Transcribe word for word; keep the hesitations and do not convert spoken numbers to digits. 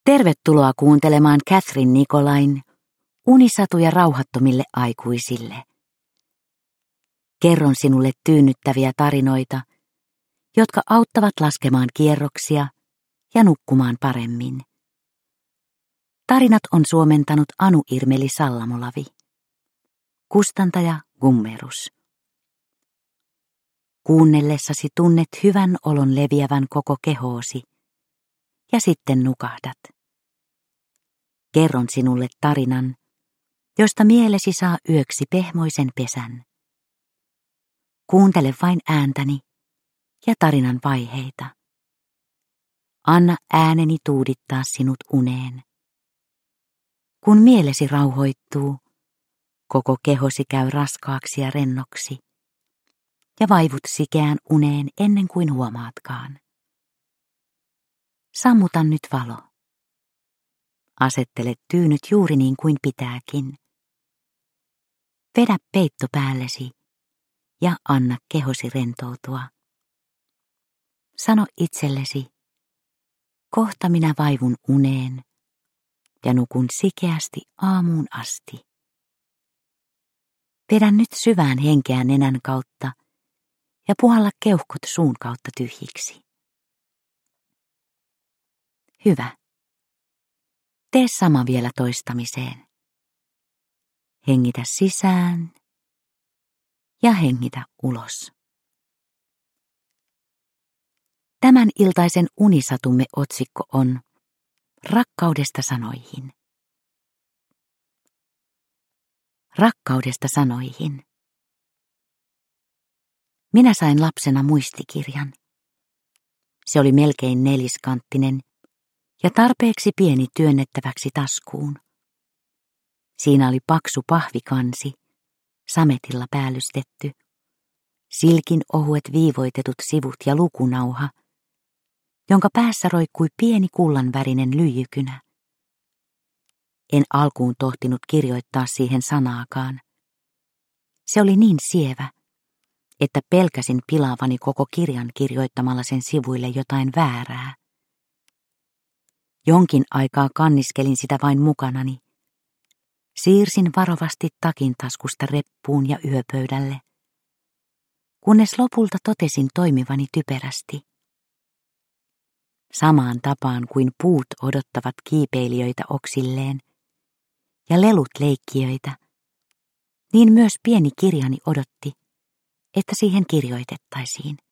Tervetuloa kuuntelemaan Catherine Nicolain unisatuja rauhattomille aikuisille. Kerron sinulle tyynnyttäviä tarinoita, jotka auttavat laskemaan kierroksia ja nukkumaan paremmin. Tarinat on suomentanut Anu Irmeli Sallamolavi. Kustantaja Gummerus. Kuunnellessasi tunnet hyvän olon leviävän koko kehoosi ja sitten nukahdat. Kerron sinulle tarinan, josta mielesi saa yöksi pehmoisen pesän. Kuuntele vain ääntäni ja tarinan vaiheita. Anna ääneni tuudittaa sinut uneen. Kun mielesi rauhoittuu, koko kehosi käy raskaaksi ja rennoksi, ja vaivut sikeään uneen ennen kuin huomaatkaan. Sammuta nyt valo. Asettele tyynyt juuri niin kuin pitääkin. Vedä peitto päällesi ja anna kehosi rentoutua. Sano itsellesi, kohta minä vaivun uneen ja nukun sikeästi aamuun asti. Vedä nyt syvään henkeä nenän kautta ja puhalla keuhkot suun kautta tyhjiksi. Hyvä. Tee sama vielä toistamiseen. Hengitä sisään ja hengitä ulos. Tämän iltaisen unisatumme otsikko on Rakkaudesta sanoihin. Rakkaudesta sanoihin. Minä sain lapsena muistikirjan. Se oli melkein neliskanttinen ja tarpeeksi pieni työnnettäväksi taskuun. Siinä oli paksu pahvikansi, sametilla päällystetty, silkin ohuet viivoitetut sivut ja lukunauha, jonka päässä roikkui pieni kullanvärinen lyijykynä. En alkuun tohtinut kirjoittaa siihen sanaakaan. Se oli niin sievä, että pelkäsin pilaavani koko kirjan kirjoittamalla sen sivuille jotain väärää. Jonkin aikaa kanniskelin sitä vain mukanani. Siirsin varovasti takin taskusta reppuun ja yöpöydälle, kunnes lopulta totesin toimivani typerästi. Samaan tapaan kuin puut odottavat kiipeilijöitä oksilleen ja lelut leikkijöitä, niin myös pieni kirjani odotti, että siihen kirjoitettaisiin.